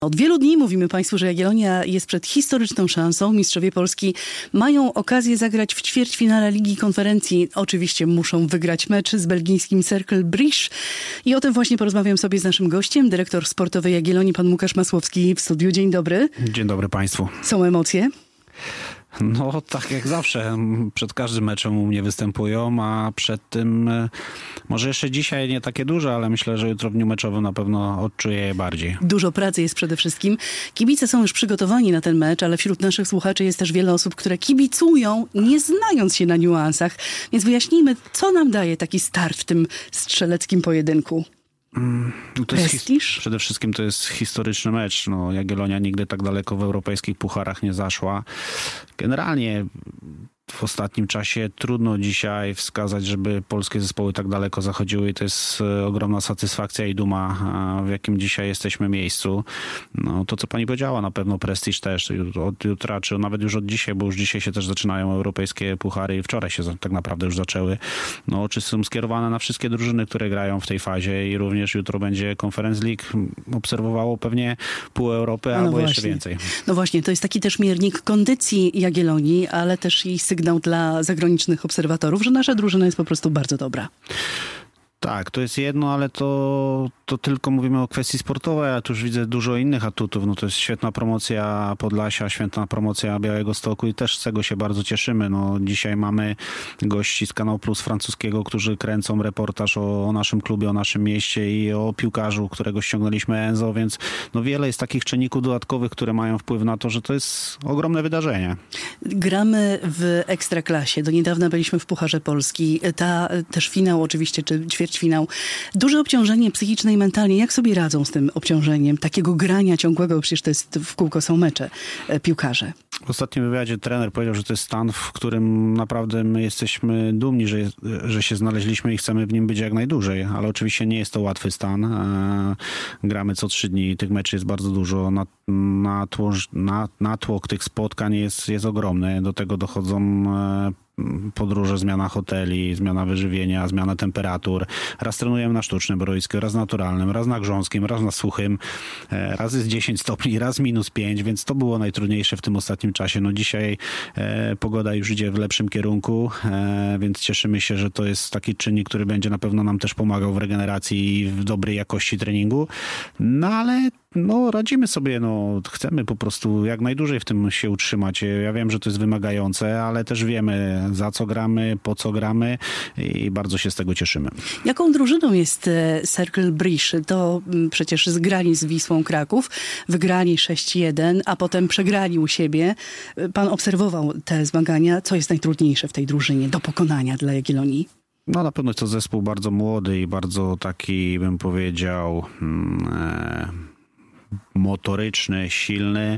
Od wielu dni mówimy Państwu, że Jagiellonia jest przed historyczną szansą. Mistrzowie Polski mają okazję zagrać w ćwierćfinale Ligi Konferencji. Oczywiście muszą wygrać mecz z belgijskim Cercle Brugge. I o tym właśnie porozmawiam sobie z naszym gościem, dyrektor sportowy Jagiellonii, pan Łukasz Masłowski w studiu. Dzień dobry. Dzień dobry Państwu. Są emocje? No tak jak zawsze, przed każdym meczem u mnie występują, a przed tym może jeszcze dzisiaj nie takie duże, ale myślę, że jutro w dniu meczowym na pewno odczuję je bardziej. Dużo pracy jest przede wszystkim. Kibice są już przygotowani na ten mecz, ale wśród naszych słuchaczy jest też wiele osób, które kibicują, nie znając się na niuansach. Więc wyjaśnijmy, co nam daje taki start w tym strzeleckim pojedynku. To Prestiż? Przede wszystkim to jest historyczny mecz. Jagiellonia nigdy tak daleko w europejskich pucharach nie zaszła. Generalnie w ostatnim czasie trudno dzisiaj wskazać, żeby polskie zespoły tak daleko zachodziły i to jest ogromna satysfakcja i duma, w jakim dzisiaj jesteśmy miejscu. To, co pani powiedziała, na pewno prestiż też od jutra, czy nawet już od dzisiaj, bo już dzisiaj się też zaczynają europejskie puchary i wczoraj się tak naprawdę już zaczęły. Oczy są skierowane na wszystkie drużyny, które grają w tej fazie i również jutro będzie Conference League obserwowało pewnie pół Europy albo jeszcze więcej. No właśnie, to jest taki też miernik kondycji Jagiellonii, ale też i sygnał dla zagranicznych obserwatorów, że nasza drużyna jest po prostu bardzo dobra. Tak, to jest jedno, ale to tylko mówimy o kwestii sportowej, a tu już widzę dużo innych atutów. To jest świetna promocja Podlasia, świetna promocja Białegostoku i też z tego się bardzo cieszymy. Dzisiaj mamy gości z Kanał Plus francuskiego, którzy kręcą reportaż o naszym klubie, o naszym mieście i o piłkarzu, którego ściągnęliśmy Enzo, więc wiele jest takich czynników dodatkowych, które mają wpływ na to, że to jest ogromne wydarzenie. Gramy w Ekstraklasie. Do niedawna byliśmy w Pucharze Polski. Też finał oczywiście, czy ćwierćfinał. Duże obciążenie psychiczne i mentalnie. Jak sobie radzą z tym obciążeniem takiego grania ciągłego? Przecież to jest w kółko są mecze piłkarze. W ostatnim wywiadzie trener powiedział, że to jest stan, w którym naprawdę my jesteśmy dumni, że się znaleźliśmy i chcemy w nim być jak najdłużej. Ale oczywiście nie jest to łatwy stan. Gramy co 3 dni. Tych meczy jest bardzo dużo. Natłok tych spotkań jest ogromny. Do tego dochodzą podróże, zmiana hoteli, zmiana wyżywienia, zmiana temperatur. Raz trenujemy na sztucznym boisku, raz naturalnym, raz na grząskim, raz na suchym. Raz jest 10 stopni, raz -5, więc to było najtrudniejsze w tym ostatnim czasie. Dzisiaj pogoda już idzie w lepszym kierunku, więc cieszymy się, że to jest taki czynnik, który będzie na pewno nam też pomagał w regeneracji i w dobrej jakości treningu. Ale radzimy sobie, chcemy po prostu jak najdłużej w tym się utrzymać. Ja wiem, że to jest wymagające, ale też wiemy, za co gramy, po co gramy i bardzo się z tego cieszymy. Jaką drużyną jest Cercle Brugge? To przecież zgrali z Wisłą Kraków, wygrali 6-1, a potem przegrali u siebie. Pan obserwował te zmagania. Co jest najtrudniejsze w tej drużynie do pokonania dla Jagiellonii? Na pewno jest to zespół bardzo młody i bardzo taki, bym powiedział, motoryczny, silny.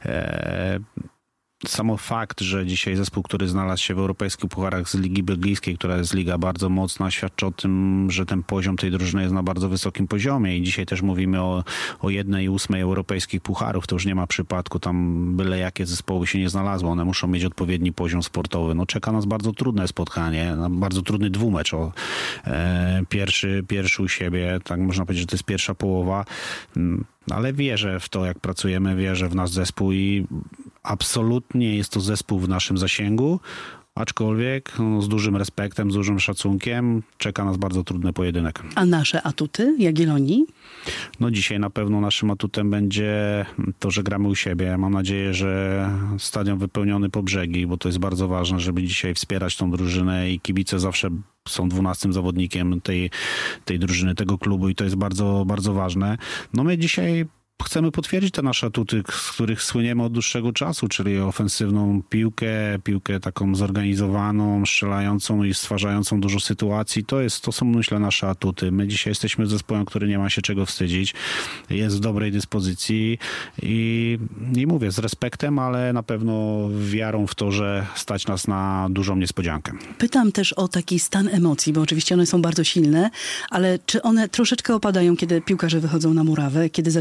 Samo fakt, że dzisiaj zespół, który znalazł się w europejskich pucharach z Ligi Belgijskiej, która jest liga bardzo mocna, świadczy o tym, że ten poziom tej drużyny jest na bardzo wysokim poziomie i dzisiaj też mówimy o 1/8 europejskich pucharów. To już nie ma przypadku, tam byle jakie zespoły się nie znalazło. One muszą mieć odpowiedni poziom sportowy. Czeka nas bardzo trudne spotkanie, bardzo trudny dwumecz. Pierwszy u siebie, tak można powiedzieć, że to jest pierwsza połowa. Ale wierzę w to, jak pracujemy, wierzę w nasz zespół i absolutnie jest to zespół w naszym zasięgu, aczkolwiek z dużym respektem, z dużym szacunkiem czeka nas bardzo trudny pojedynek. A nasze atuty Jagiellonii? Dzisiaj na pewno naszym atutem będzie to, że gramy u siebie. Mam nadzieję, że stadion wypełniony po brzegi, bo to jest bardzo ważne, żeby dzisiaj wspierać tą drużynę i kibice zawsze są 12 zawodnikiem tej drużyny, tego klubu i to jest bardzo, bardzo ważne. My dzisiaj chcemy potwierdzić te nasze atuty, z których słyniemy od dłuższego czasu, czyli ofensywną piłkę taką zorganizowaną, strzelającą i stwarzającą dużo sytuacji. To są, myślę, nasze atuty. My dzisiaj jesteśmy zespołem, który nie ma się czego wstydzić. Jest w dobrej dyspozycji i mówię z respektem, ale na pewno wiarą w to, że stać nas na dużą niespodziankę. Pytam też o taki stan emocji, bo oczywiście one są bardzo silne, ale czy one troszeczkę opadają, kiedy piłkarze wychodzą na murawę, kiedy zaczynają grać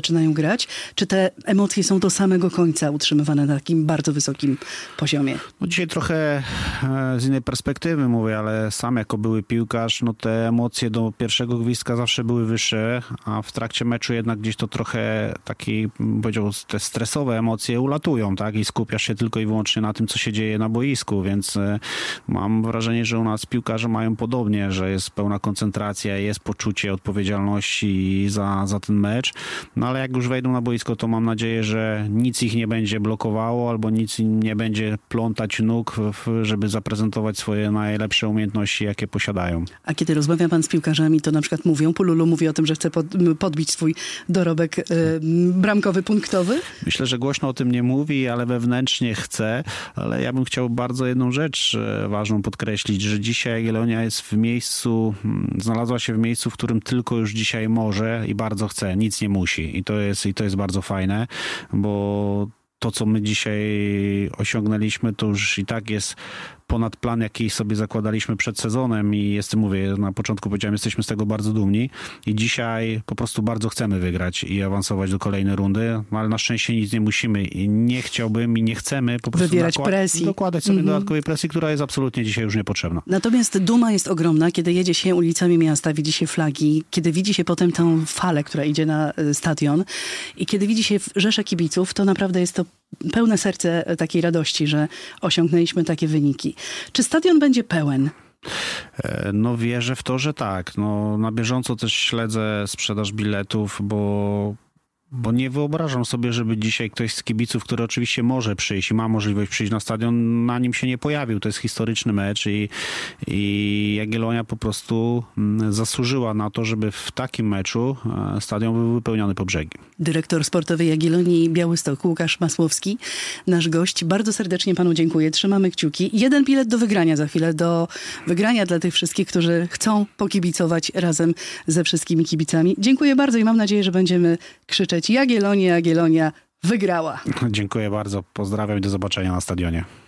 wygrać? Czy te emocje są do samego końca utrzymywane na takim bardzo wysokim poziomie? No dzisiaj trochę z innej perspektywy mówię, ale sam jako były piłkarz, no te emocje do pierwszego gwizdka zawsze były wyższe, a w trakcie meczu jednak gdzieś to trochę taki, powiedział, te stresowe emocje ulatują, tak? I skupiasz się tylko i wyłącznie na tym, co się dzieje na boisku, więc mam wrażenie, że u nas piłkarze mają podobnie, że jest pełna koncentracja, jest poczucie odpowiedzialności za ten mecz, no ale jak już wejdą na boisko, to mam nadzieję, że nic ich nie będzie blokowało albo nic im nie będzie plątać nóg, żeby zaprezentować swoje najlepsze umiejętności, jakie posiadają. A kiedy rozmawia pan z piłkarzami, to na przykład mówią, Pululu mówi o tym, że chce podbić swój dorobek bramkowy, punktowy? Myślę, że głośno o tym nie mówi, ale wewnętrznie chce, ale ja bym chciał bardzo jedną rzecz ważną podkreślić, że dzisiaj Jagiellonia jest znalazła się w miejscu, w którym tylko już dzisiaj może i bardzo chce, nic nie musi. I to jest bardzo fajne, bo to, co my dzisiaj osiągnęliśmy, to już i tak jest ponad plan, jaki sobie zakładaliśmy przed sezonem i mówię, na początku powiedziałem, jesteśmy z tego bardzo dumni i dzisiaj po prostu bardzo chcemy wygrać i awansować do kolejnej rundy, ale na szczęście nic nie musimy i nie chciałbym i nie chcemy po prostu wywierać presji. Dokładać sobie dodatkowej presji, która jest absolutnie dzisiaj już niepotrzebna. Natomiast duma jest ogromna, kiedy jedzie się ulicami miasta, widzi się flagi, kiedy widzi się potem tę falę, która idzie na stadion i kiedy widzi się rzesze kibiców, to naprawdę jest to pełne serce takiej radości, że osiągnęliśmy takie wyniki. Czy stadion będzie pełen? No wierzę w to, że tak. No, na bieżąco też śledzę sprzedaż biletów, bo nie wyobrażam sobie, żeby dzisiaj ktoś z kibiców, który oczywiście może przyjść i ma możliwość przyjść na stadion, na nim się nie pojawił. To jest historyczny mecz i Jagiellonia po prostu zasłużyła na to, żeby w takim meczu stadion był wypełniony po brzegi. Dyrektor sportowy Jagiellonii Białystok Łukasz Masłowski, nasz gość. Bardzo serdecznie panu dziękuję. Trzymamy kciuki. 1 bilet do wygrania za chwilę, do wygrania dla tych wszystkich, którzy chcą pokibicować razem ze wszystkimi kibicami. Dziękuję bardzo i mam nadzieję, że będziemy krzyczeć Jagiellonia wygrała. Dziękuję bardzo. Pozdrawiam i do zobaczenia na stadionie.